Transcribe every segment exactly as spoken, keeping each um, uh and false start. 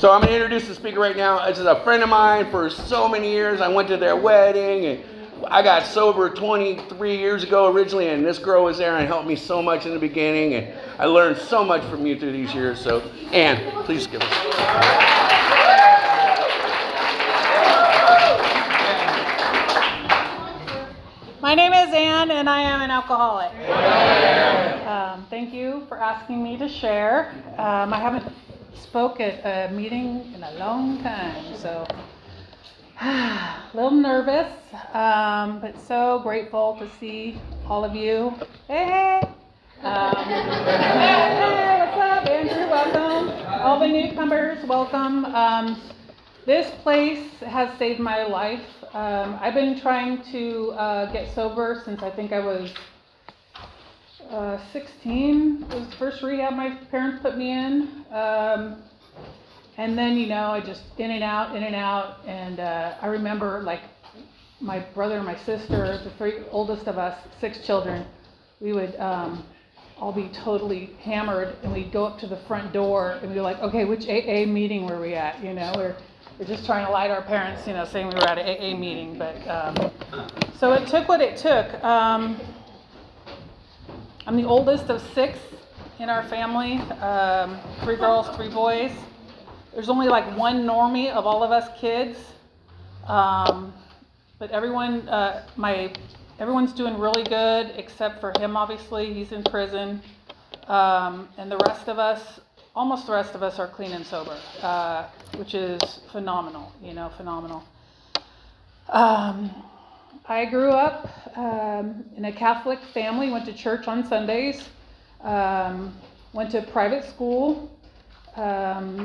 So I'm going to introduce the speaker right now. This is a friend of mine for so many years. I went to their wedding, and I got sober twenty-three years ago originally, and this girl was there and helped me so much in the beginning, and I learned so much from you through these years. So, Ann, please give us. My name is Ann, and I am an alcoholic. Um, thank you for asking me to share. Um, I haven't spoke at a meeting in a long time, so a little nervous, um, but so grateful to see all of you. Hey, hey! Um, hey, what's up, Andrew? Welcome. All the newcomers, welcome. Um, this place has saved my life. Um, I've been trying to uh, get sober since I think I was uh, sixteen. It was the first rehab my parents put me in. Um, and then, you know, I just in and out, in and out. And uh, I remember, like, my brother and my sister, the three oldest of us, six children, we would um, all be totally hammered. And we'd go up to the front door and we'd be like, okay, which A A meeting were we at? You know, we're, we're just trying to lie to our parents, you know, saying we were at an A A meeting. But um, so it took what it took. Um, I'm the oldest of six in our family, um, three girls, three boys. There's only like one normie of all of us kids, um, but everyone, uh, my, everyone's doing really good except for him. Obviously, he's in prison, um, and the rest of us, almost the rest of us, are clean and sober, uh, which is phenomenal. You know, phenomenal. Um, I grew up um, in a Catholic family, went to church on Sundays, um, went to private school. Um,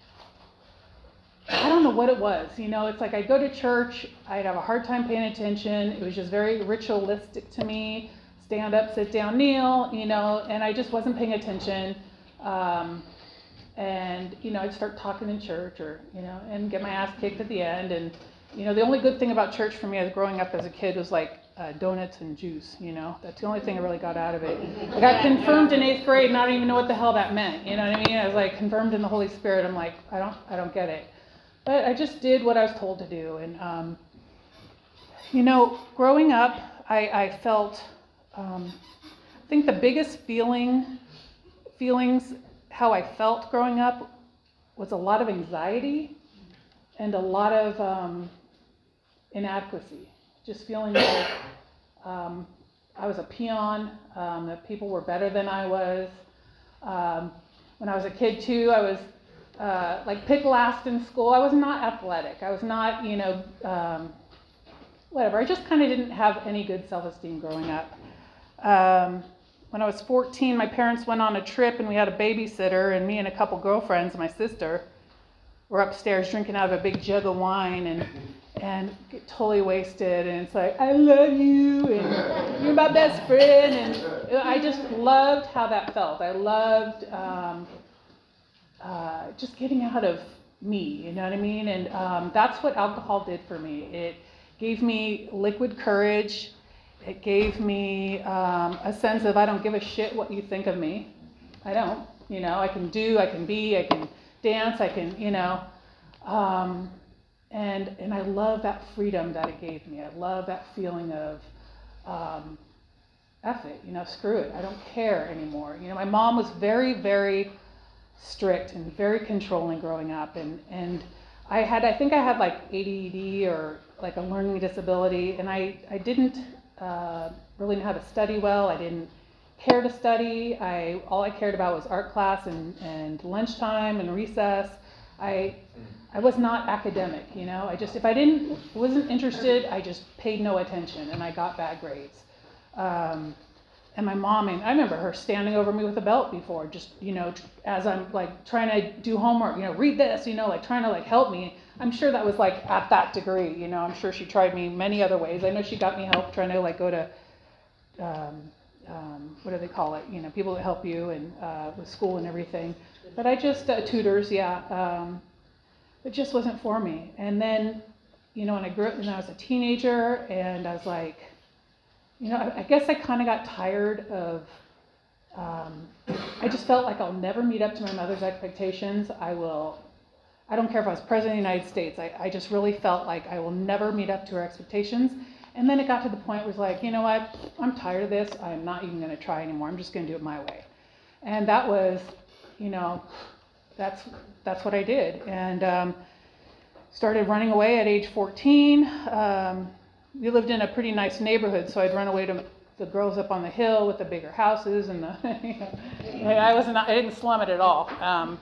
I don't know what it was, you know, it's like I'd go to church, I'd have a hard time paying attention. It was just very ritualistic to me. Stand up, sit down, kneel, you know, and I just wasn't paying attention. Um, and, you know, I'd start talking in church or, you know, and get my ass kicked at the end. And, you know, the only good thing about church for me as growing up as a kid was like uh, donuts and juice, you know. That's the only thing I really got out of it. I got confirmed in eighth grade and I don't even know what the hell that meant, you know what I mean? I was like confirmed in the Holy Spirit. I'm like, I don't, I don't get it. But I just did what I was told to do. And, um, you know, growing up, I, I felt, um, I think the biggest feeling, feelings, how I felt growing up was a lot of anxiety and a lot of um, inadequacy. Just feeling like um, I was a peon, um, that people were better than I was. Um, when I was a kid too, I was uh, like picked last in school. I was not athletic. I was not, you know, um, whatever. I just kind of didn't have any good self-esteem growing up. Um, when I was fourteen, my parents went on a trip and we had a babysitter, and me and a couple girlfriends and my sister were upstairs drinking out of a big jug of wine and and get totally wasted, and it's like, I love you and you're my best friend, and I just loved how that felt. I loved um, uh, just getting out of me, you know what I mean? And um, that's what alcohol did for me. It gave me liquid courage. It gave me um, a sense of I don't give a shit what you think of me. I don't, you know, I can do, I can be, I can dance, I can, you know, um, and and I love that freedom that it gave me. I love that feeling of, um, F it, you know, screw it, I don't care anymore. You know, my mom was very, very strict and very controlling growing up, and, and I had, I think I had like A D D or like a learning disability, and I, I didn't uh, really know how to study well. I didn't care to study. I all I cared about was art class and, and lunchtime and recess. I I was not academic, you know. I just if I didn't wasn't interested, I just paid no attention and I got bad grades. Um, and my mom, and I remember her standing over me with a belt before, just you know, as I'm like trying to do homework, you know, read this, you know, like trying to like help me. I'm sure that was like at that degree, you know. I'm sure she tried me many other ways. I know she got me help trying to like go to. Um, Um, what do they call it? You know, people that help you and uh, with school and everything. But I just uh, tutors, yeah. Um, it just wasn't for me. And then, you know, when I grew up, when I was a teenager, and I was like, you know, I, I guess I kind of got tired of. Um, I just felt like I'll never meet up to my mother's expectations. I will. I don't care if I was president of the United States. I, I just really felt like I will never meet up to her expectations. And then it got to the point where it was like, you know what, I'm tired of this. I'm not even going to try anymore. I'm just going to do it my way. And that was, you know, that's that's what I did. And um, started running away at age fourteen. Um, we lived in a pretty nice neighborhood, so I'd run away to the girls up on the hill with the bigger houses, and the, you know, I wasn't, I didn't slum it at all. Um,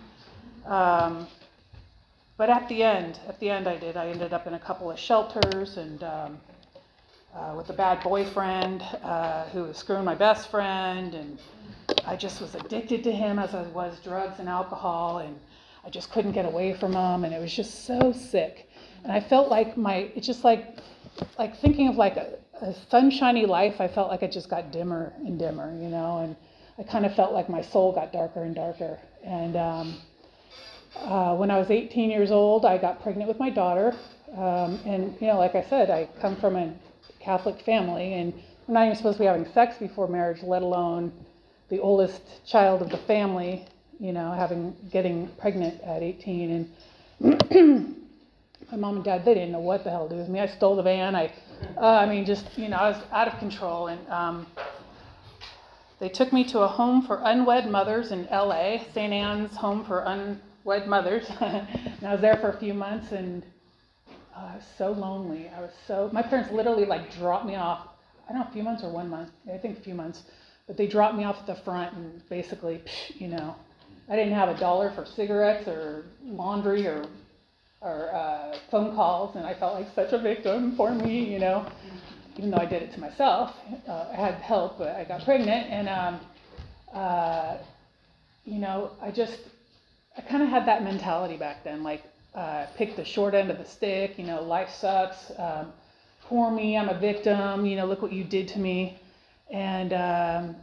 um, but at the end, at the end, I did. I ended up in a couple of shelters, and um, uh, with a bad boyfriend uh, who was screwing my best friend, and I just was addicted to him as I was drugs and alcohol, and I just couldn't get away from him, and it was just so sick. And I felt like my, it's just like, like thinking of like a, a sunshiny life, I felt like it just got dimmer and dimmer, you know, and I kind of felt like my soul got darker and darker. And um, uh, when I was eighteen years old, I got pregnant with my daughter. Um, and, you know, like I said, I come from a Catholic family, and we're not even supposed to be having sex before marriage, let alone the oldest child of the family, you know, having getting pregnant at eighteen. And my mom and dad, they didn't know what the hell to do with me. I stole the van. I, uh, I mean, just, you know, I was out of control. And um, they took me to a home for unwed mothers in L A, Saint Anne's Home for Unwed Mothers. And I was there for a few months, and uh, I was so lonely. I was so, my parents literally like dropped me off, I don't know, a few months or one month, I think a few months, but they dropped me off at the front, and basically, you know, I didn't have a dollar for cigarettes or laundry or or uh, phone calls, and I felt like such a victim for me, you know, even though I did it to myself. Uh, I had help, but I got pregnant, and, um, uh, you know, I just, I kind of had that mentality back then, like, uh, pick the short end of the stick, you know, life sucks, um, poor me, I'm a victim, you know, look what you did to me. And um,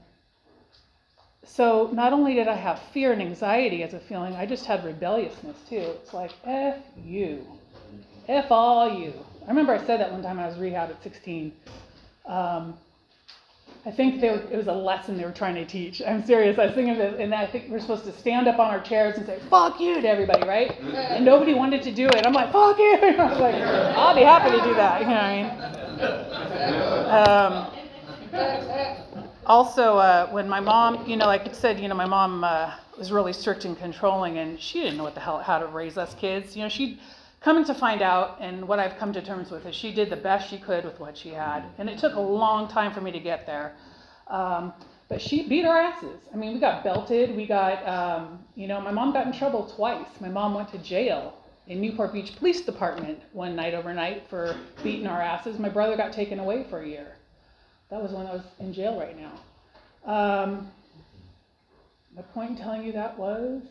so not only did I have fear and anxiety as a feeling, I just had rebelliousness too. It's like, F you. F all you. I remember I said that one time when I was rehab at sixteen. Um, I think they were, it was a lesson they were trying to teach. I'm serious. I was thinking of this, and I think we're supposed to stand up on our chairs and say, fuck you to everybody, right? And nobody wanted to do it. I'm like, fuck you. I was like, I'll be happy to do that. You know what I mean? Um, Also, uh, when my mom, you know, like I said, you know, my mom uh, was really strict and controlling, and she didn't know what the hell, how to raise us kids. You know, she'd come to find out, and what I've come to terms with is she did the best she could with what she had. And it took a long time for me to get there. Um, but she beat our asses. I mean, we got belted. We got, um, you know, my mom got in trouble twice. My mom went to jail in Newport Beach Police Department one night overnight for beating our asses. My brother got taken away for a year. That was when I was in jail right now. Um, my point in telling you that was,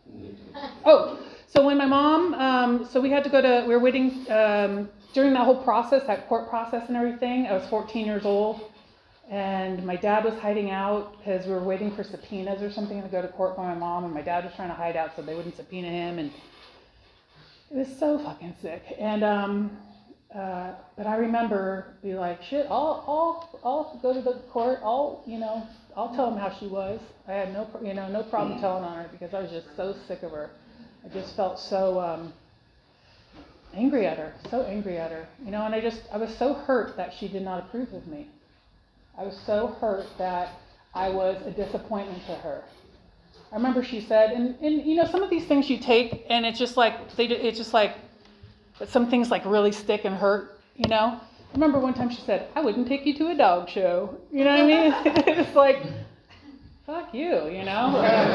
oh, so when my mom, um, so we had to go to, we were waiting, um, during that whole process, that court process and everything, I was fourteen years old, and my dad was hiding out because we were waiting for subpoenas or something to go to court for my mom, and my dad was trying to hide out so they wouldn't subpoena him, and it was so fucking sick. And, um, Uh, but I remember be like, shit, I'll, I'll, I'll go to the court. I'll, you know, I'll tell them how she was. I had no, you know, no problem telling on her because I was just so sick of her. I just felt so um, angry at her, so angry at her, you know. And I just, I was so hurt that she did not approve of me. I was so hurt that I was a disappointment to her. I remember she said, and, and you know, some of these things you take, and it's just like they, it's just like. But some things like really stick and hurt, you know. I remember one time she said, I wouldn't take you to a dog show. You know what I mean? It's like, fuck you, you know.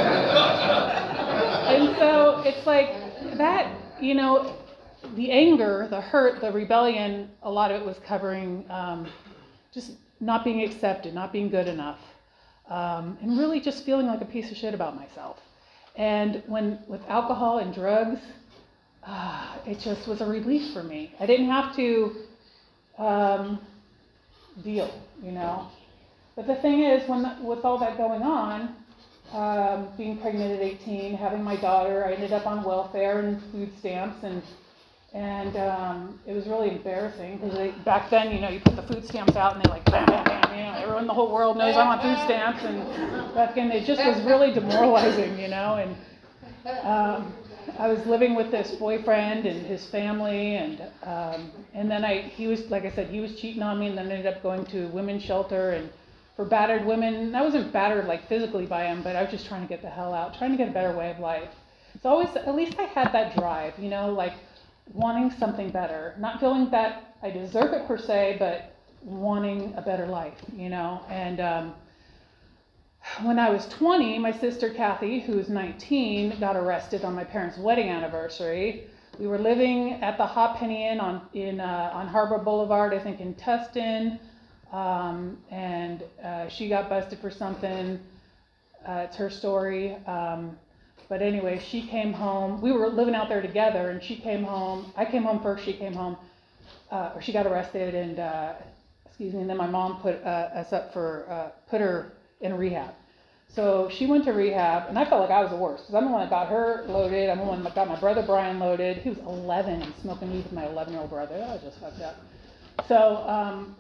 And so it's like that, you know, the anger, the hurt, the rebellion, a lot of it was covering um, just not being accepted, not being good enough, um, and really just feeling like a piece of shit about myself. And when with alcohol and drugs, Uh, it just was a relief for me. I didn't have to um, deal, you know. But the thing is, when the, with all that going on, um, being pregnant at eighteen, having my daughter, I ended up on welfare and food stamps, and and um, it was really embarrassing because back then, you know, you put the food stamps out and they like bam, bam, bam, you know, everyone in the whole world knows I'm on food stamps, and back then it just was really demoralizing, you know, and. Um, I was living with this boyfriend and his family, and um, and then I he was, like I said, he was cheating on me, and then ended up going to a women's shelter and for battered women. I wasn't battered like physically by him, but I was just trying to get the hell out, trying to get a better way of life. So always, at least I had that drive, you know, like wanting something better, not feeling that I deserve it per se, but wanting a better life, you know. And um, when I was twenty, my sister Kathy, who was nineteen, got arrested on my parents' wedding anniversary. We were living at the Hot Penny Inn on in uh, on Harbor Boulevard, I think in Tustin, um, and uh, she got busted for something. Uh, it's her story. Um, but anyway, she came home. We were living out there together, and she came home. I came home first. She came home, uh, or she got arrested, and uh, excuse me. And then my mom put uh, us up for uh, put her in rehab. So she went to rehab, and I felt like I was the worst, because I'm the one that got her loaded. I'm the one that got my brother Brian loaded. He was eleven and smoking weed with my eleven-year-old brother. That was just fucked up. So um,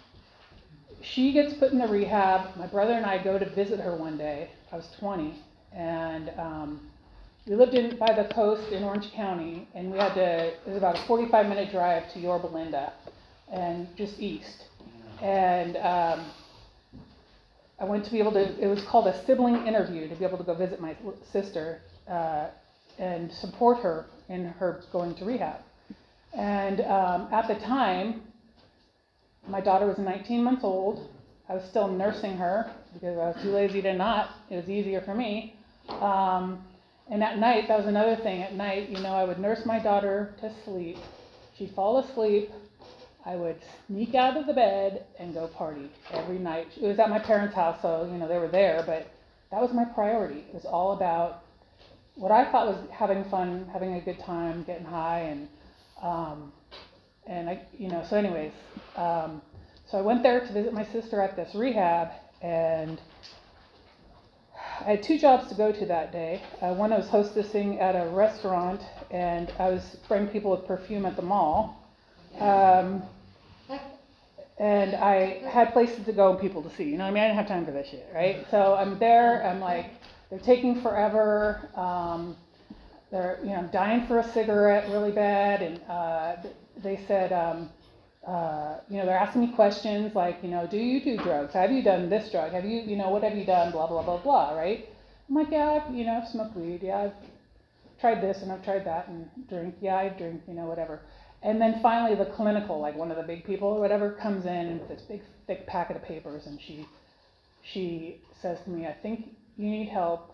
she gets put in the rehab. My brother and I go to visit her one day. I was twenty, and um, we lived in by the coast in Orange County, and we had to, it was about a forty-five minute drive to Yorba Linda, and just east. And um, I went to be able to, it was called a sibling interview, to be able to go visit my sister uh, and support her in her going to rehab. And um, at the time, my daughter was nineteen months old. I was still nursing her because I was too lazy to not. It was easier for me. Um, and at night, that was another thing. At night, you know, I would nurse my daughter to sleep. She'd fall asleep. I would sneak out of the bed and go party every night. It was at my parents' house, so, you know, they were there, but that was my priority. It was all about what I thought was having fun, having a good time, getting high, and, um, and I, you know, so anyways, um, so I went there to visit my sister at this rehab, and I had two jobs to go to that day. Uh, one, I was hostessing at a restaurant, and I was spraying people with perfume at the mall. Um, and I had places to go and people to see, you know what I mean? I didn't have time for this shit, right? So I'm there, I'm like, they're taking forever, um, they're, you know, I'm dying for a cigarette really bad, and uh, they said, um, uh, you know, they're asking me questions like, you know, do you do drugs? Have you done this drug? Have you, you know, what have you done? Blah, blah, blah, blah, right? I'm like, yeah, I've, you know, I've smoked weed, yeah, I've tried this and I've tried that, and drink, yeah, I drink, you know, whatever. And then finally the clinical, like one of the big people or whatever, comes in with this big thick packet of papers, and she she says to me, I think you need help.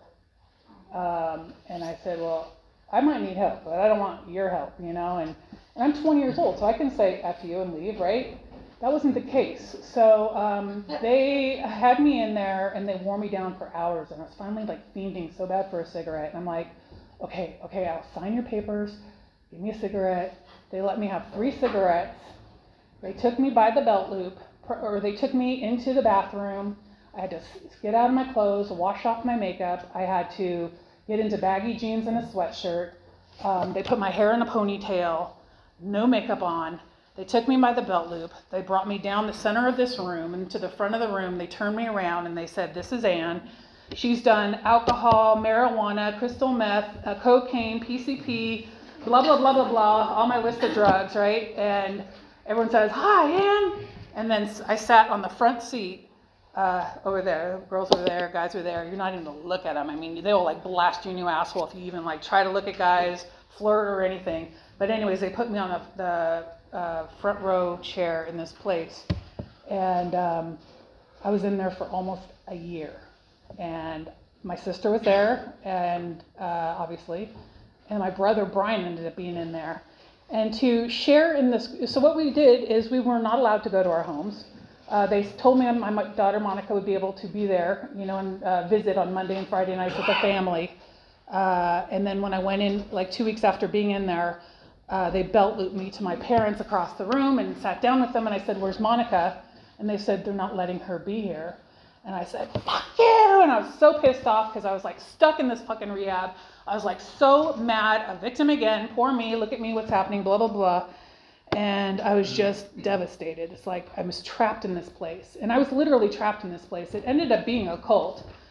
Um, and I said, well, I might need help, but I don't want your help, you know, and, and I'm twenty years old, so I can say F you and leave, right? That wasn't the case. So um, they had me in there, and they wore me down for hours, and I was finally like fiending so bad for a cigarette, and I'm like, okay, okay, I'll sign your papers, give me a cigarette. They let me have three cigarettes. They took me by the belt loop, or they took me into the bathroom. I had to get out of my clothes, wash off my makeup. I had to get into baggy jeans and a sweatshirt. Um, they put my hair in a ponytail, no makeup on. They took me by the belt loop. They brought me down the center of this room and to the front of the room. They turned me around and they said, this is Ann. She's done alcohol, marijuana, crystal meth, uh, cocaine, P C P, blah, blah, blah, blah, blah, all my list of drugs, right? And everyone says, hi, Ann. And then I sat on the front seat uh, over there. Girls were there, guys were there. You're not even going to look at them. I mean, they will like blast you in your asshole if you even like try to look at guys, flirt or anything. But anyways, they put me on the, the uh, front row chair in this place. And um, I was in there for almost a year. And my sister was there, and uh, obviously, and my brother Brian ended up being in there. And to share in this, so what we did is we were not allowed to go to our homes. Uh, they told me my daughter Monica would be able to be there, you know, and uh, visit on Monday and Friday nights with the family. Uh, and then when I went in, like two weeks after being in there, uh, they belt looped me to my parents across the room and sat down with them. And I said, "Where's Monica?" And they said, "They're not letting her be here." And I said, "Fuck you!" And I was so pissed off because I was like stuck in this fucking rehab. I was like so mad, a victim again, poor me, look at me, what's happening, blah, blah, blah. And I was just devastated. It's like I was trapped in this place. And I was literally trapped in this place. It ended up being a cult.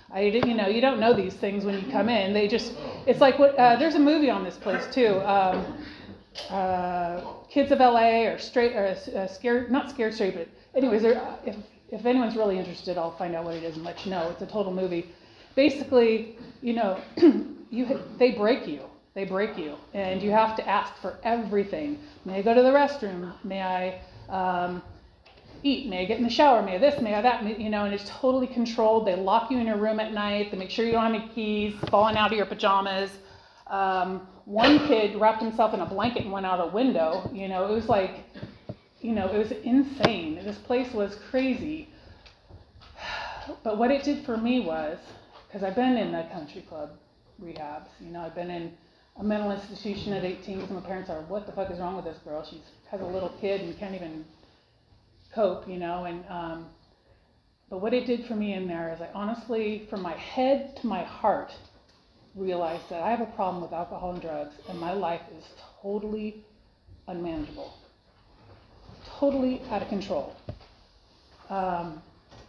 I didn't, you know, you don't know these things when you come in. They just, it's like what, uh, there's a movie on this place too. Um, uh, Kids of L A or straight, or uh, scared, not Scared Straight, but anyways, if, if anyone's really interested, I'll find out what it is and let you know. It's a total movie. Basically, you know, you they break you. They break you, and you have to ask for everything. May I go to the restroom? May I um, eat? May I get in the shower? May I this? May I that? You know, and it's totally controlled. They lock you in your room at night. They make sure you don't have any keys, falling out of your pajamas. Um, one kid wrapped himself in a blanket and went out a window. You know, it was like, you know, it was insane. This place was crazy. But what it did for me was, because I've been in the country club rehabs, you know, I've been in a mental institution at eighteen because my parents are, what the fuck is wrong with this girl? She has a little kid and can't even cope, you know. And um, but what it did for me in there is I honestly, from my head to my heart, realized that I have a problem with alcohol and drugs, and my life is totally unmanageable, totally out of control. Um,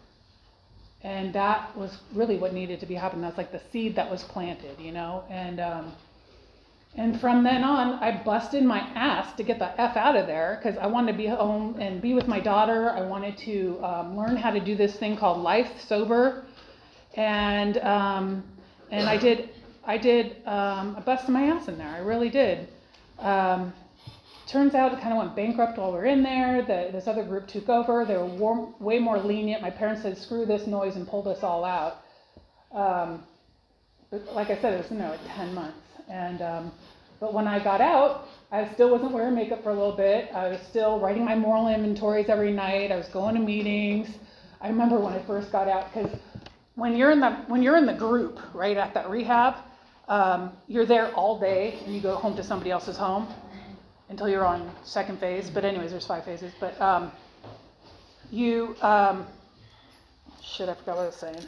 and that was really what needed to be happening. That's like the seed that was planted, you know. And um, and from then on, I busted my ass to get the F out of there because I wanted to be home and be with my daughter. I wanted to um, learn how to do this thing called life sober, and um, and I did. I did, um, I busted my ass in there, I really did. Um, turns out it kind of went bankrupt while we were in there. The, this other group took over. They were war- way more lenient. My parents said, screw this noise, and pulled us all out. Um, but like I said, it was, you know, like ten months. And um, but when I got out, I still wasn't wearing makeup for a little bit. I was still writing my moral inventories every night. I was going to meetings. I remember when I first got out, because when you're in the when you're in the group, right, at that rehab, Um, you're there all day, and you go home to somebody else's home until you're on second phase. But anyways, there's five phases. But um, you, um, shit, I forgot what I was saying.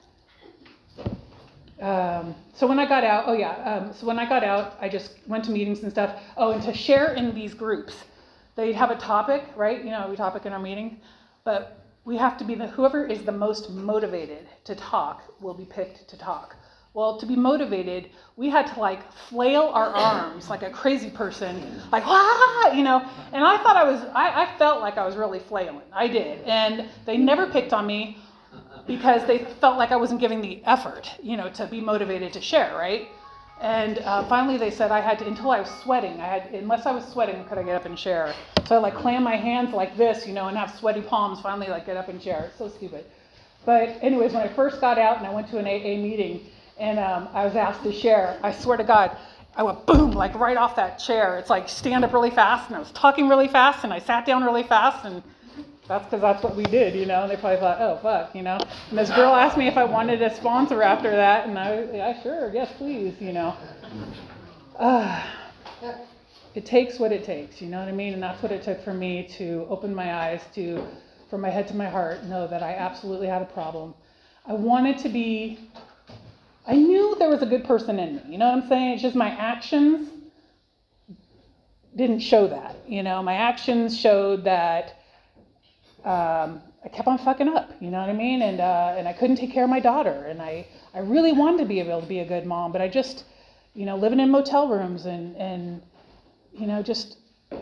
Um, so when I got out, oh yeah, um, so when I got out, I just went to meetings and stuff. Oh, and to share in these groups, they'd have a topic, right? You know, we topic in our meeting, but we have to be the, whoever is the most motivated to talk will be picked to talk. Well, to be motivated, we had to like flail our arms like a crazy person, like, ah, you know, and I thought I was, I, I felt like I was really flailing. I did. And they never picked on me because they felt like I wasn't giving the effort, you know, to be motivated to share, right? And uh, finally they said I had to, until I was sweating, I had, unless I was sweating, could I get up and share? So I like clam my hands like this, you know, and have sweaty palms, finally like get up and share. It's so stupid. But anyways, when I first got out and I went to an A A meeting, and um, I was asked to share, I swear to God, I went boom, like right off that chair. It's like stand up really fast, and I was talking really fast, and I sat down really fast, and that's because that's what we did, you know. And they probably thought, oh, fuck, you know. And this girl asked me if I wanted a sponsor after that, and I, yeah, sure, yes, please, you know. Uh, it takes what it takes, you know what I mean? And that's what it took for me to open my eyes to, from my head to my heart, know that I absolutely had a problem. I wanted to be... I knew there was a good person in me, you know what I'm saying? It's just my actions didn't show that, you know? My actions showed that um, I kept on fucking up, you know what I mean? And uh, and I couldn't take care of my daughter, and I, I really wanted to be able to be a good mom, but I just, you know, living in motel rooms and, and you know, just,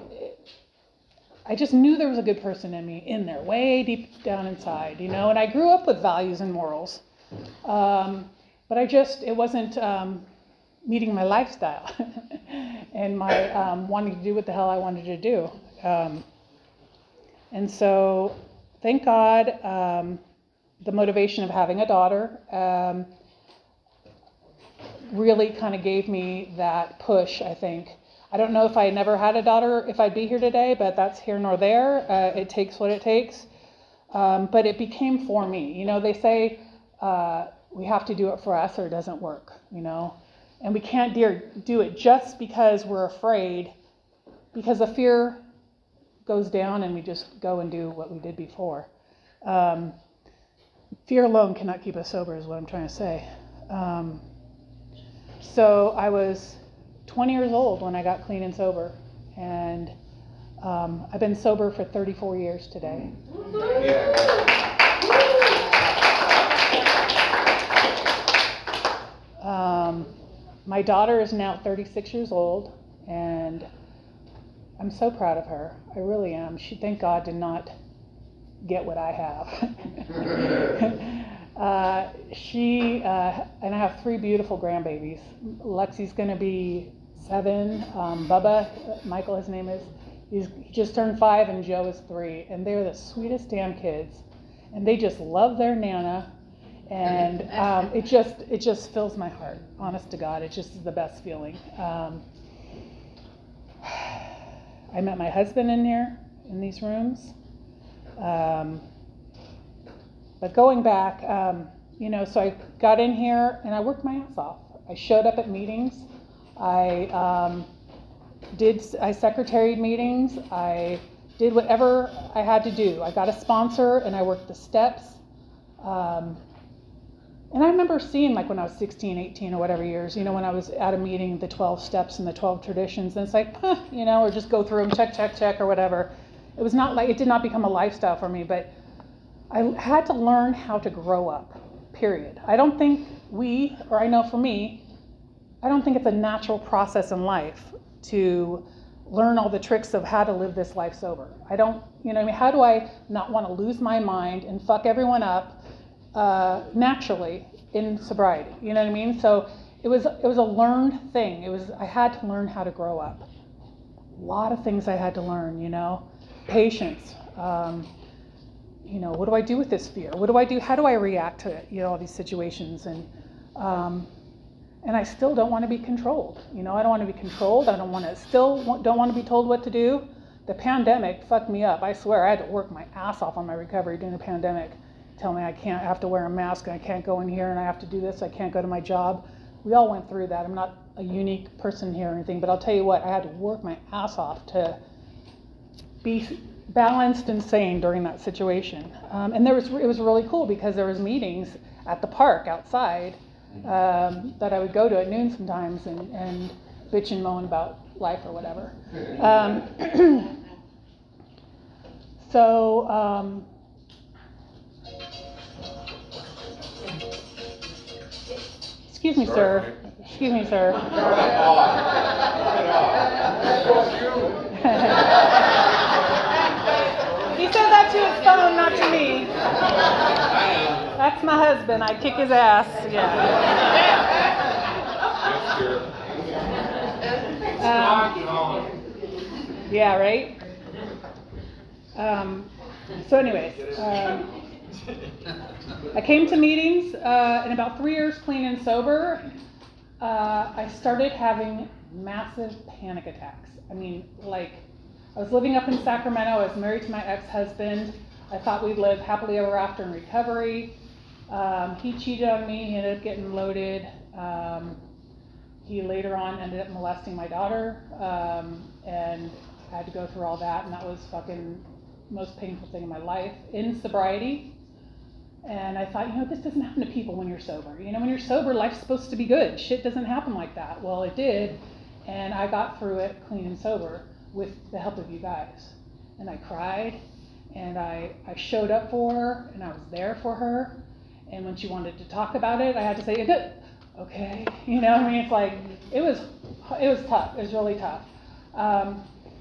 I just knew there was a good person in me in there, way deep down inside, you know? And I grew up with values and morals. Um, But I just, it wasn't um, meeting my lifestyle and my um, wanting to do what the hell I wanted to do. Um, and so, thank God, um, the motivation of having a daughter um, really kind of gave me that push, I think. I don't know if I never had a daughter, if I'd be here today, but that's here nor there. Uh, it takes what it takes. Um, but it became for me. You know, they say, uh, we have to do it for us or it doesn't work, you know, and we can't dare do it just because we're afraid, because the fear goes down and we just go and do what we did before. Um, fear alone cannot keep us sober is what I'm trying to say. Um, so I was twenty years old when I got clean and sober, and um, I've been sober for thirty-four years today. Yeah. Um, my daughter is now thirty-six years old, and I'm so proud of her. I really am. She, thank God, did not get what I have. uh, she, uh, and I have three beautiful grandbabies. Lexi's going to be seven. Um, Bubba, Michael, his name is, he's, he just turned five, and Joe is three. And they're the sweetest damn kids. And they just love their Nana. And um, it just it just fills my heart. Honest to God, it just is the best feeling. Um, I met my husband in here, in these rooms. Um, but going back, um, you know, so I got in here and I worked my ass off. I showed up at meetings. I um, did, I secretaried meetings. I did whatever I had to do. I got a sponsor and I worked the steps. Um, and I remember seeing, like when I was sixteen, eighteen or whatever years, you know, when I was at a meeting, the twelve steps and the twelve traditions, and it's like, huh, you know, or just go through them, check, check, check, or whatever. It was not like, it did not become a lifestyle for me, but I had to learn how to grow up, period. I don't think we, or I know for me, I don't think it's a natural process in life to learn all the tricks of how to live this life sober. I don't, you know, I mean, how do I not want to lose my mind and fuck everyone up uh, naturally in sobriety? You know what I mean? So it was, it was a learned thing. It was, I had to learn how to grow up. A lot of things I had to learn, you know, patience. Um, you know, what do I do with this fear? What do I do? How do I react to it? You know, all these situations. And, um, And I still don't want to be controlled. You know, I don't want to be controlled. I don't want to, still don't want to be told what to do. The pandemic fucked me up. I swear, I had to work my ass off on my recovery during the pandemic. Tell me I can't, I have to wear a mask, and I can't go in here, and I have to do this, I can't go to my job. We all went through that. I'm not a unique person here or anything, but I'll tell you what, I had to work my ass off to be balanced and sane during that situation. Um, and there was, it was really cool because there was meetings at the park outside Um, that I would go to at noon sometimes and, and bitch and moan about life or whatever. Um, so, um, excuse me, sir. Excuse me, sir. He said that to his phone, not to me. That's my husband. I kick his ass. Yeah. Um, yeah, right? Um, so anyways, um, I came to meetings uh, in about three years clean and sober. Uh, I started having massive panic attacks. I mean, like, I was living up in Sacramento. I was married to my ex-husband. I thought we'd live happily ever after in recovery. Um, he cheated on me. He ended up getting loaded. Um, he later on ended up molesting my daughter. Um, and I had to go through all that. And that was fucking most painful thing in my life in sobriety. And I thought, you know, this doesn't happen to people when you're sober. You know, when you're sober, life's supposed to be good. Shit doesn't happen like that. Well, it did. And I got through it clean and sober with the help of you guys. And I cried. And I, I showed up for her. And I was there for her. And when she wanted to talk about it, I had to say, okay. You know, I mean, it's like, it was, it was tough. It was really tough. Um,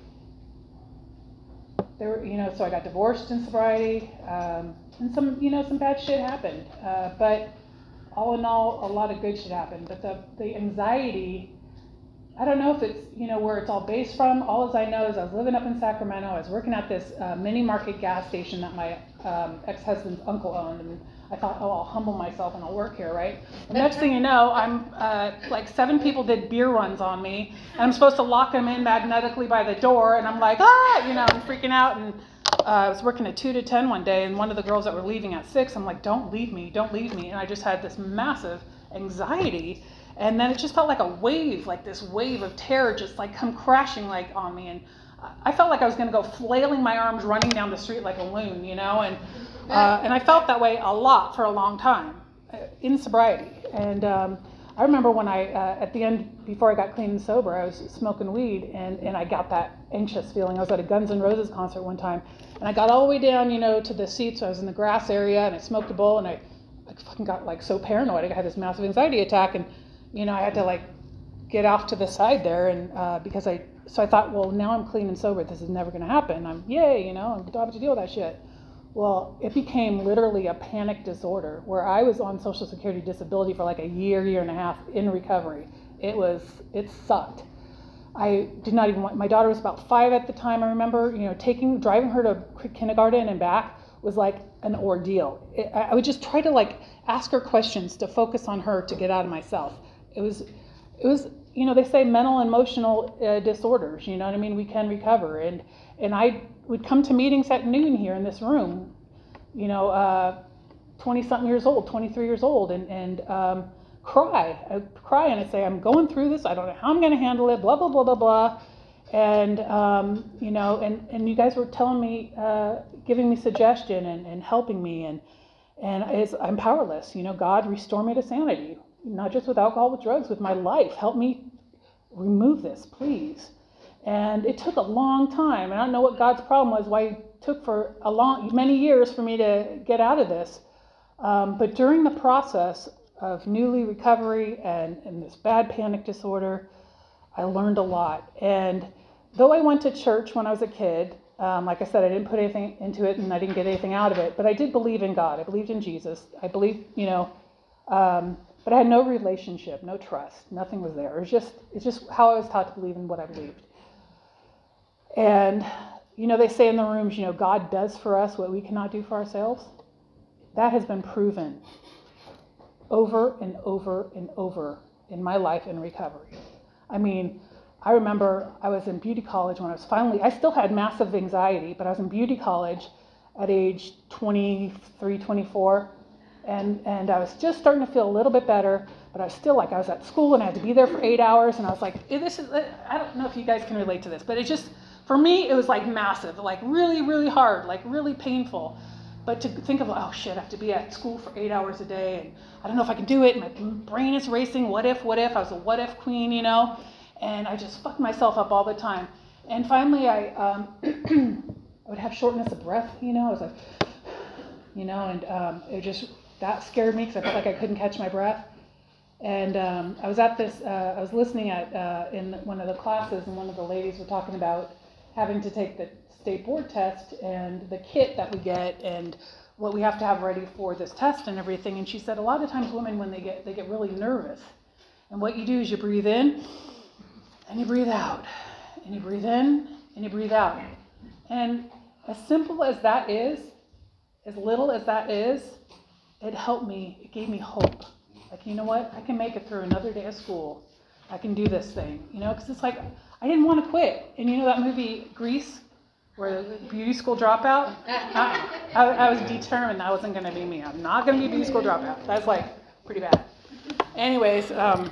there were, you know, so I got divorced in sobriety. Um, And some, you know, some bad shit happened, uh, but all in all, a lot of good shit happened. But the, the anxiety, I don't know if it's, you know, where it's all based from. All as I know is I was living up in Sacramento. I was working at this uh, mini market gas station that my um, ex-husband's uncle owned, and I thought, oh, I'll humble myself and I'll work here, right? The next thing you know, I'm uh, like seven people did beer runs on me, and I'm supposed to lock them in magnetically by the door, and I'm like, ah, you know, I'm freaking out. And Uh, I was working at two to ten one day, and one of the girls that were leaving at six, I'm like, don't leave me, don't leave me. And I just had this massive anxiety. And then it just felt like a wave, like this wave of terror just like come crashing like on me. And I felt like I was going to go flailing my arms running down the street like a loon, you know. And uh, and I felt that way a lot for a long time uh, in sobriety. And um, I remember when I, uh, at the end, before I got clean and sober, I was smoking weed, and, and I got that anxious feeling. I was at a Guns N' Roses concert one time, and I got all the way down, you know, to the seats. I was in the grass area, and I smoked a bowl, and I, I fucking got like so paranoid. I had this massive anxiety attack, and you know, I had to like get off to the side there, and uh, because I, so I thought, well, now I'm clean and sober. This is never going to happen. I'm, yay, you know, I don't have to deal with that shit. Well, it became literally a panic disorder where I was on Social Security disability for like a year, year and a half in recovery. It was, it sucked. I did not even want, my daughter was about five at the time, I remember, you know, taking, driving her to kindergarten and back was like an ordeal. It, I would just try to like ask her questions to focus on her to get out of myself. It was, it was, you know, they say mental and emotional uh, disorders, you know what I mean? We can recover. And, and I would come to meetings at noon here in this room, you know, uh, twenty something years old, twenty-three years old, and, and, um, cry, I'd cry and I'd say, I'm going through this, I don't know how I'm going to handle it, blah, blah, blah, blah, blah. And, um, you know, and, and you guys were telling me, uh, giving me suggestion and, and helping me, and, and it's, I'm powerless. You know, God, restore me to sanity, not just with alcohol, with drugs, with my life. Help me remove this, please. And it took a long time, and I don't know what God's problem was, why it took for a long, many years for me to get out of this. Um, but during the process of newly recovery and, and this bad panic disorder, I learned a lot. And though I went to church when I was a kid, um, like I said, I didn't put anything into it and I didn't get anything out of it, but I did believe in God. I believed in Jesus. I believed, you know, um, but I had no relationship, no trust. Nothing was there. It was just, it's just how I was taught to believe in what I believed. And, you know, they say in the rooms, you know, God does for us what we cannot do for ourselves. That has been proven over and over and over in my life in recovery. I mean, I remember I was in beauty college when I was finally, I still had massive anxiety, but I was in beauty college at age twenty-three, twenty-four, and, and I was just starting to feel a little bit better, but I was still like, I was at school and I had to be there for eight hours, and I was like, eh, this is, I don't know if you guys can relate to this, but it just, for me, it was like massive, like really, really hard, like really painful. But to think of, oh shit, I have to be at school for eight hours a day, and I don't know if I can do it, and my brain is racing, what if, what if, I was a what if queen, you know, and I just fucked myself up all the time. And finally, I, um, I would have shortness of breath, you know, I was like, you know, and um, it just, that scared me because I felt like I couldn't catch my breath. And um, I was at this, uh, I was listening at, uh, in one of the classes, and one of the ladies were talking about having to take the state board test and the kit that we get and what we have to have ready for this test and everything. And she said a lot of times women, when they get they get really nervous, and what you do is you breathe in and you breathe out, and you breathe in and you breathe out. And as simple as that is, as little as that is, it helped me, it gave me hope. Like, you know what, I can make it through another day of school. I can do this thing, you know, because it's like, I didn't want to quit. And you know that movie Grease, where the beauty school dropout? I, I, I was determined that wasn't going to be me. I'm not going to be a beauty school dropout. That's like pretty bad. Anyways, um,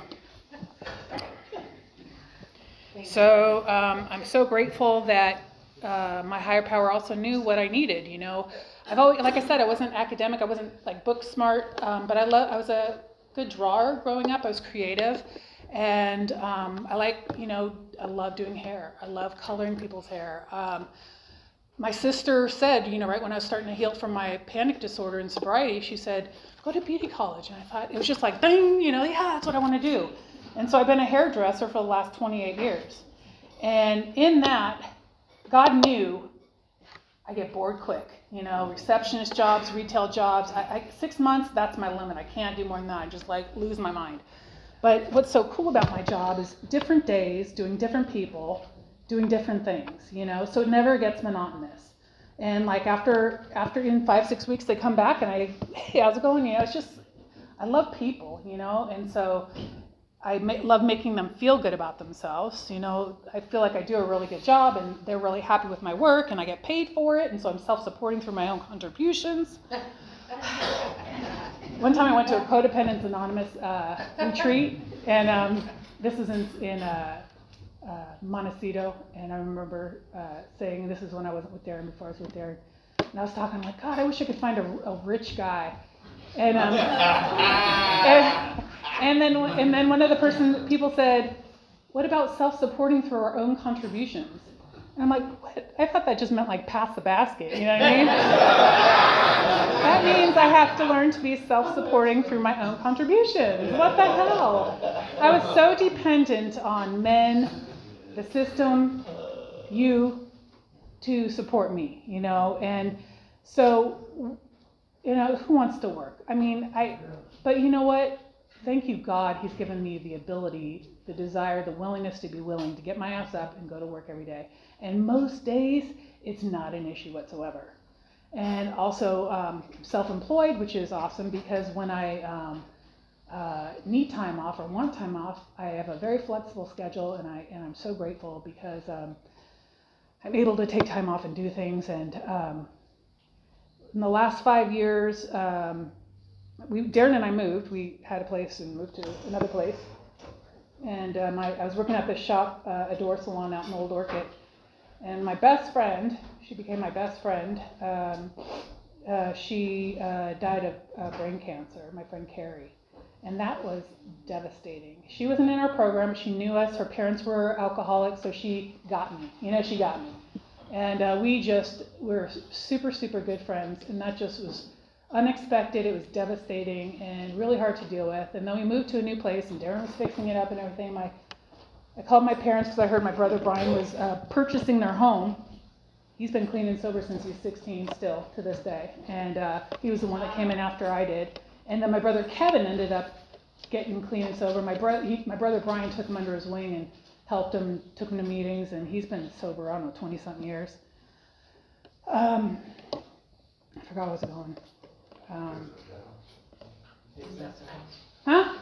so um, I'm so grateful that uh, my higher power also knew what I needed. You know, I've always, like I said, I wasn't academic. I wasn't like book smart, um, but I love. I was a good drawer growing up. I was creative. And um, I like, you know, I love doing hair. I love coloring people's hair. Um, my sister said, you know, right when I was starting to heal from my panic disorder and sobriety, she said, go to beauty college. And I thought, it was just like, bang, you know, yeah, that's what I want to do. And so I've been a hairdresser for the last twenty-eight years. And in that, God knew I get bored quick. You know, receptionist jobs, retail jobs. I, I, six months, that's my limit. I can't do more than that. I just like lose my mind. But what's so cool about my job is different days, doing different people, doing different things, you know, so it never gets monotonous. And like after, after in five, six weeks, they come back and I, hey, how's it going? You know, it's just, I love people, you know, and so I ma- love making them feel good about themselves. You know, I feel like I do a really good job and they're really happy with my work and I get paid for it. And so I'm self-supporting through my own contributions. One time I went to a Codependence Anonymous uh, retreat, and um, this is in, in uh, uh, Montecito, and I remember uh, saying, this is when I wasn't with Darren, before I was with Darren, and I was talking, I'm like, God, I wish I could find a, a rich guy. And, um, and, and then and then one of the person people said, what about self-supporting through our own contributions? And I'm like, what? I thought that just meant like pass the basket, you know what I mean? That means I have to learn to be self-supporting through my own contributions. What the hell? I was so dependent on men, the system, you, to support me, you know? And so, you know, who wants to work? I mean, I, but you know what? Thank you, God, he's given me the ability, the desire, the willingness to be willing to get my ass up and go to work every day. And most days, it's not an issue whatsoever. And also um, self-employed, which is awesome because when I um, uh, need time off or want time off, I have a very flexible schedule, and I and I'm so grateful because um, I'm able to take time off and do things. And um, in the last five years, um, we Darren and I moved. We had a place and moved to another place. And um, I, I was working at this shop, uh, Adore Salon out in Old Orchid. And my best friend, she became my best friend, um, uh, she uh, died of uh, brain cancer, my friend Carrie. And that was devastating. She wasn't in our program, she knew us, her parents were alcoholics, so she got me, you know, she got me. And uh, we just, we were super, super good friends, and that just was unexpected, it was devastating and really hard to deal with. And then we moved to a new place, and Darren was fixing it up and everything. My I called my parents because I heard my brother Brian was uh, purchasing their home. He's been clean and sober since he was sixteen still to this day. And uh, he was the one that came in after I did. And then my brother Kevin ended up getting clean and sober. My, bro- he, my brother Brian took him under his wing and helped him, took him to meetings, and he's been sober, I don't know, twenty-something years. Um, I forgot where I was going. Um, huh?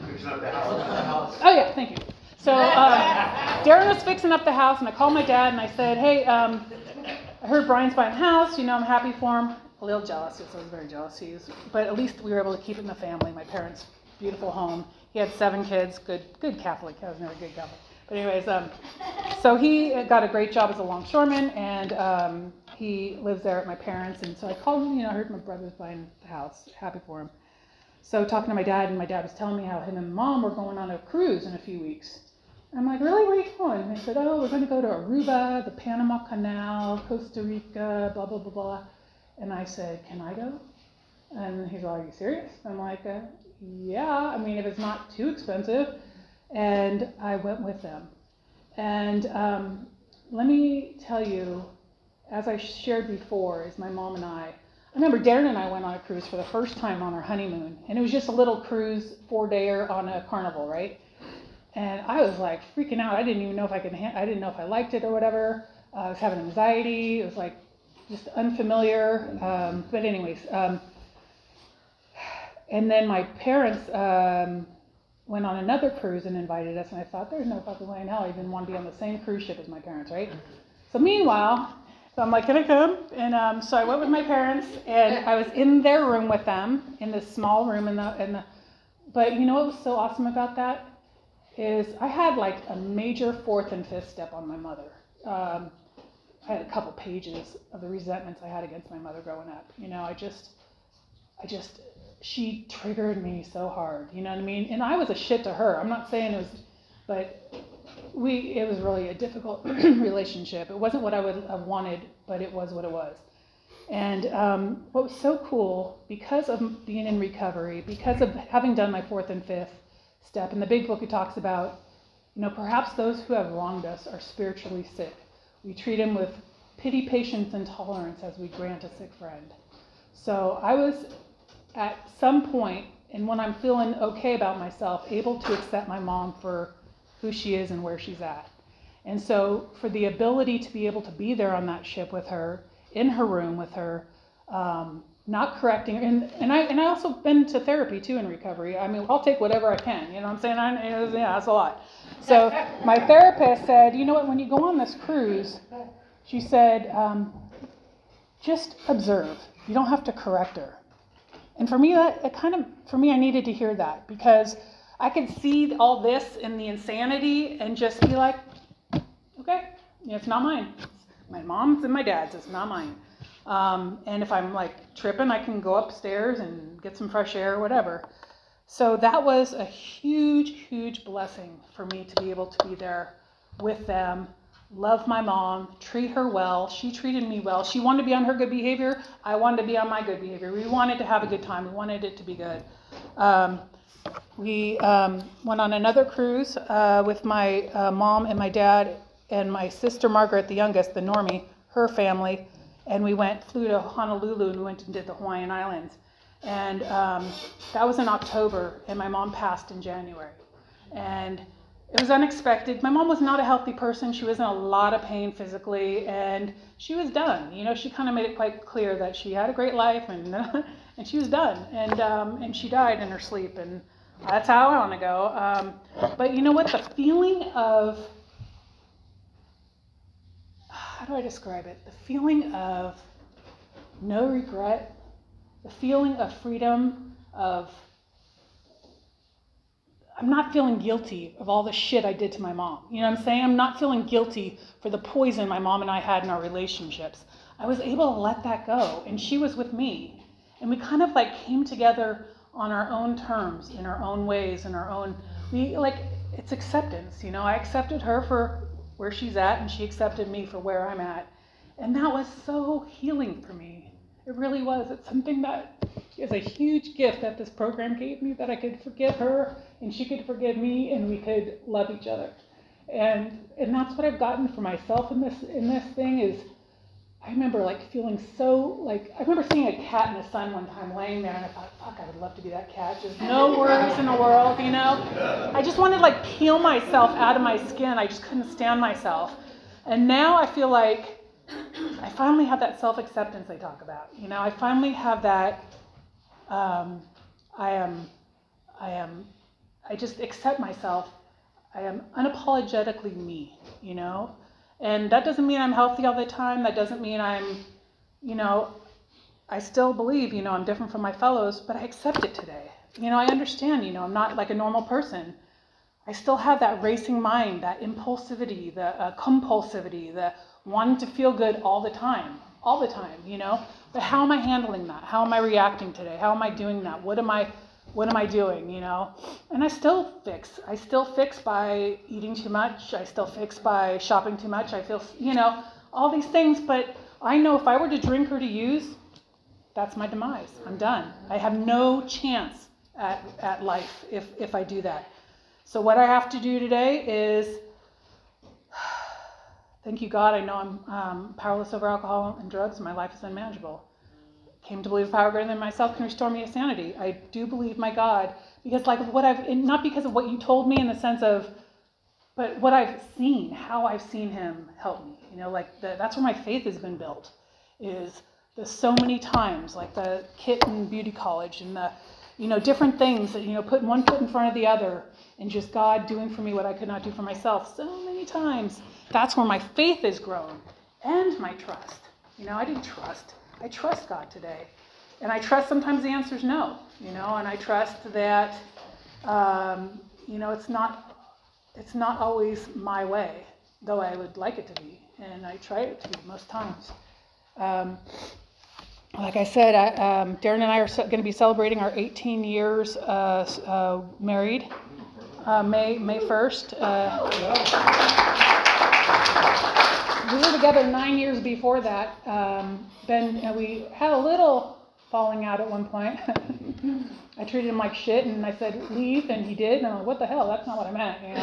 Oh yeah, thank you. So uh, Darren was fixing up the house, and I called my dad, and I said, hey, um, I heard Brian's buying a house, you know, I'm happy for him. A little jealous, yes, I was very jealous. He was, but at least we were able to keep it in the family, my parents' beautiful home. He had seven kids, good good Catholic, I was never a good Catholic. But anyways, um, so he got a great job as a longshoreman, and um, he lives there at my parents', and so I called him, you know, I heard my brother's buying the house, happy for him. So talking to my dad, and my dad was telling me how him and mom were going on a cruise in a few weeks. I'm like, really? Where are you going? And they said, oh, we're going to go to Aruba, the Panama Canal, Costa Rica, blah, blah, blah, blah. And I said, can I go? And he's like, are you serious? I'm like, uh, yeah, I mean, if it's not too expensive. And I went with them. And um, let me tell you, as I shared before, is my mom and I, I remember Darren and I went on a cruise for the first time on our honeymoon. And it was just a little cruise, four-dayer on a Carnival, right? And I was like freaking out. I didn't even know if I could, ha- I didn't know if I liked it or whatever. Uh, I was having anxiety. It was like just unfamiliar. Um, but anyways, um, and then my parents um, went on another cruise and invited us. And I thought, there's no fucking way in hell I even want to be on the same cruise ship as my parents, right? So meanwhile, so I'm like, can I come? And um, so I went with my parents, and I was in their room with them, in this small room. In the, in the, but you know what was so awesome about that? Is I had like a major fourth and fifth step on my mother. Um, I had a couple pages of the resentments I had against my mother growing up. You know, I just, I just, she triggered me so hard. You know what I mean? And I was a shit to her. I'm not saying it was, but we, it was really a difficult relationship. It wasn't what I would have wanted, but it was what it was. And um, what was so cool, because of being in recovery, because of having done my fourth and fifth step, in the big book it talks about, you know, perhaps those who have wronged us are spiritually sick. We treat them with pity, patience, and tolerance as we grant a sick friend. So I was at some point, and when I'm feeling okay about myself, able to accept my mom for who she is and where she's at. And so for the ability to be able to be there on that ship with her, in her room with her, um, not correcting her, and, and I and I also been to therapy too in recovery. I mean, I'll take whatever I can, you know what I'm saying? I, yeah, that's a lot. So my therapist said, you know what, when you go on this cruise, she said, um, just observe. You don't have to correct her. And for me, that it kind of, for me, I needed to hear that, because I could see all this in the insanity and just be like, okay, it's not mine. It's my mom's and my dad's, it's not mine. Um, and if I'm like tripping, I can go upstairs and get some fresh air or whatever. So that was a huge, huge blessing for me to be able to be there with them love my mom, treat her well. She treated me well. She wanted to be on her good behavior. I wanted to be on my good behavior. We wanted to have a good time. We wanted it to be good. Um, we um, went on another cruise uh, with my uh, mom and my dad and my sister Margaret, the youngest, the Normie, her family. And we went, flew to Honolulu and we went and did the Hawaiian Islands. And um, that was in October, and my mom passed in January. And it was unexpected. My mom was not a healthy person. She was in a lot of pain physically, and she was done. You know, she kind of made it quite clear that she had a great life, and and she was done. And um, and she died in her sleep, and that's how I want to go. Um, but you know what? The feeling of, how do I describe it? The feeling of no regret, the feeling of freedom, of I'm not feeling guilty of all the shit I did to my mom. You know what I'm saying? I'm not feeling guilty for the poison my mom and I had in our relationships. I was able to let that go, and she was with me. And we kind of like came together on our own terms, in our own ways, in our own, we like, it's acceptance, you know? I accepted her for where she's at, and she accepted me for where I'm at. And that was so healing for me. It really was. It's something that is a huge gift that this program gave me, that I could forgive her and she could forgive me and we could love each other. And and that's what I've gotten for myself in this in this thing is, I remember like feeling so like, I remember seeing a cat in the sun one time laying there and I thought, fuck, I would love to be that cat. Just no worries in the world, you know? I just wanted to like peel myself out of my skin. I just couldn't stand myself. And now I feel like I finally have that self-acceptance they talk about. You know, I finally have that, um, I am, I am, I just accept myself. I am unapologetically me, you know? And that doesn't mean I'm healthy all the time. That doesn't mean I'm, you know, I still believe, you know, I'm different from my fellows, but I accept it today. You know, I understand, you know, I'm not like a normal person. I still have that racing mind, that impulsivity, the uh, compulsivity, the wanting to feel good all the time, all the time, you know? But how am I handling that? How am I reacting today? How am I doing that? What am I, what am I doing, you know? And I still fix. I still fix by eating too much. I still fix by shopping too much. I feel, you know, all these things. But I know if I were to drink or to use, that's my demise. I'm done. I have no chance at, at life if, if I do that. So what I have to do today is, thank you, God, I know I'm um, powerless over alcohol and drugs, and my life is unmanageable. Came to believe a power greater than myself can restore me to sanity. I do believe my God, because like what I've, not because of what you told me in the sense of, but what I've seen, how I've seen him help me. You know, like the, that's where my faith has been built, is the so many times, like the Kit and Beauty College and the, you know, different things that, you know, putting one foot in front of the other and just God doing for me what I could not do for myself so many times. That's where my faith has grown, and my trust. You know, I didn't trust. I trust God today. And I trust sometimes the answer is no, you know, and I trust that, um, you know, it's not, it's not always my way, though I would like it to be. And I try it to be most times. Um, like I said, I, um, Darren and I are so, going to be celebrating our eighteen years uh, uh, married, uh, May May first. Uh, We were together nine years before that. Um, then you know, we had a little falling out at one point. I treated him like shit, and I said, leave, and he did. And I'm like, what the hell? That's not what I meant. You know?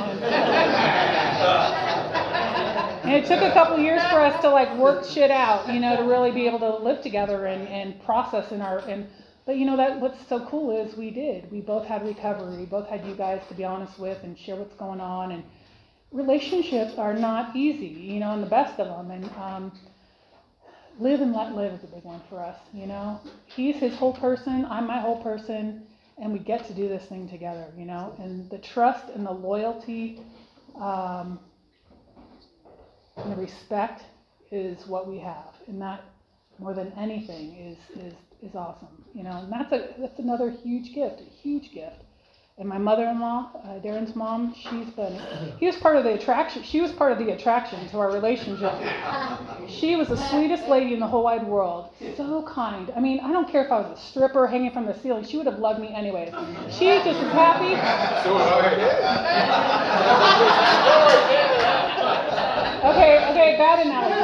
And, and it took a couple years for us to like work shit out, you know, to really be able to live together and, and process in our. And but you know that what's so cool is we did. We both had recovery. We both had you guys to be honest with and share what's going on. And relationships are not easy, you know, and the best of them. And um, live and let live is a big one for us, you know. He's his whole person, I'm my whole person, and we get to do this thing together, you know. And the trust and the loyalty um, and the respect is what we have, and that more than anything is is is awesome, you know. And that's a that's another huge gift, a huge gift. And my mother-in-law, uh, Darren's mom, she's been, he was part of the attraction, she was part of the attraction to our relationship. She was the sweetest lady in the whole wide world. So kind. I mean, I don't care if I was a stripper hanging from the ceiling, she would have loved me anyways. She just was happy. Okay, okay, bad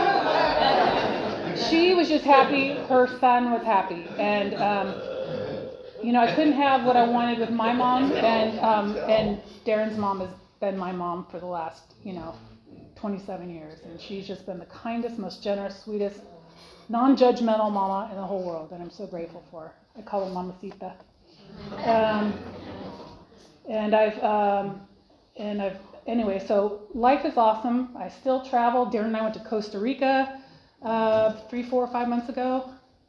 analogy. She was just happy. Her son was happy, and um, you know, I couldn't have what I wanted with my mom, and um, and Darren's mom has been my mom for the last, you know, twenty-seven years, and she's just been the kindest, most generous, sweetest, non-judgmental mama in the whole world, and I'm so grateful for her. I call her Mamacita. Um, and I've um, and I've anyway. So life is awesome. I still travel. Darren and I went to Costa Rica uh, three, four, five months ago.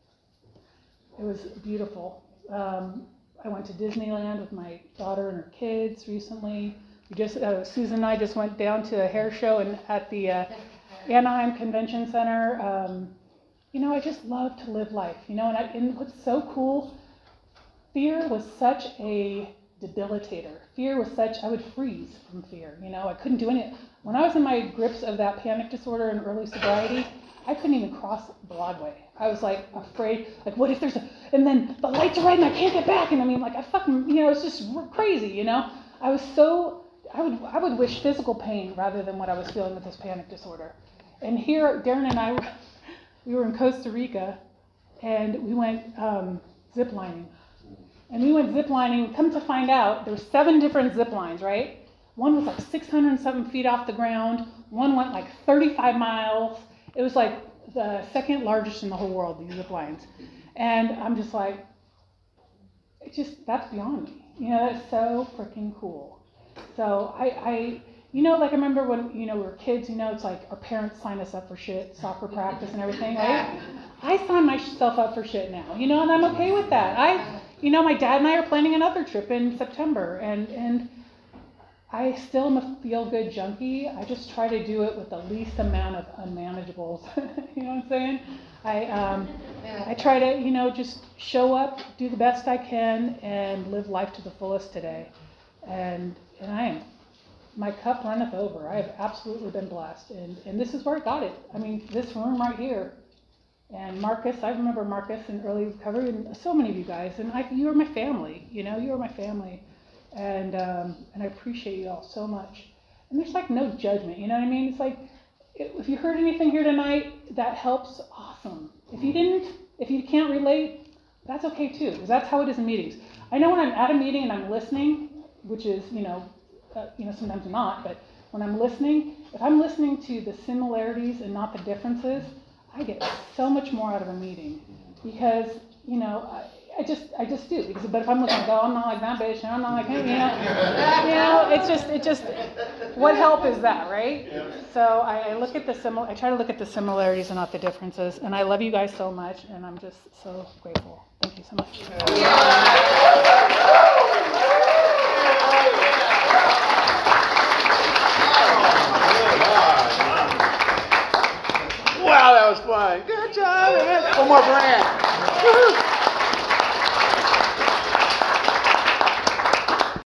It was beautiful. Um, I went to Disneyland with my daughter and her kids recently. We just uh, Susan and I just went down to a hair show and at the uh, Anaheim Convention Center. Um, you know, I just love to live life. You know, and, I, and what's so cool, fear was such a debilitator. Fear was such, I would freeze from fear. You know, I couldn't do any. When I was in my grips of that panic disorder and early sobriety, I couldn't even cross Broadway. I was like afraid, like what if there's a, and then the lights are red and I can't get back, and I mean like I fucking, you know, it's just crazy, you know. I was so, I would I would wish physical pain rather than what I was feeling with this panic disorder. And here, Darren and I, were, we were in Costa Rica, and we went um, zip lining. And we went zip lining, come to find out, there were seven different zip lines, right? One was like six hundred seven feet off the ground, one went like thirty-five miles. It was like the second largest in the whole world, these zip lines. And I'm just like, it just, that's beyond me. You know, that's so freaking cool. So I, I, you know, like I remember when, you know, we were kids, you know, it's like our parents sign us up for shit, soccer practice and everything, right? I sign myself up for shit now, you know, and I'm okay with that. I, you know, my dad and I are planning another trip in September, and, and I still am a feel-good junkie. I just try to do it with the least amount of unmanageables. You know what I'm saying? I um, I try to, you know, just show up, do the best I can, and live life to the fullest today. And and I am, my cup runneth over. I have absolutely been blessed, and and this is where I got it. I mean, this room right here. And Marcus, I remember Marcus in early recovery, and so many of you guys, and I, you are my family. You know, you are my family. And um, and I appreciate you all so much. And there's like no judgment, you know what I mean? It's like, if you heard anything here tonight that helps, awesome. If you didn't, if you can't relate, that's okay too, because that's how it is in meetings. I know when I'm at a meeting and I'm listening, which is, you know, uh, you know, sometimes not, but when I'm listening, if I'm listening to the similarities and not the differences, I get so much more out of a meeting, because, you know, I, I just, I just do. Because, but if I'm looking, oh, I'm not like that bitch, and I'm not like him, you know, you know, it's just, it just, what help is that, right? So I, I look at the simil, I try to look at the similarities and not the differences. And I love you guys so much, and I'm just so grateful. Thank you so much. Wow, that was fun. Good job. Man. One more brand.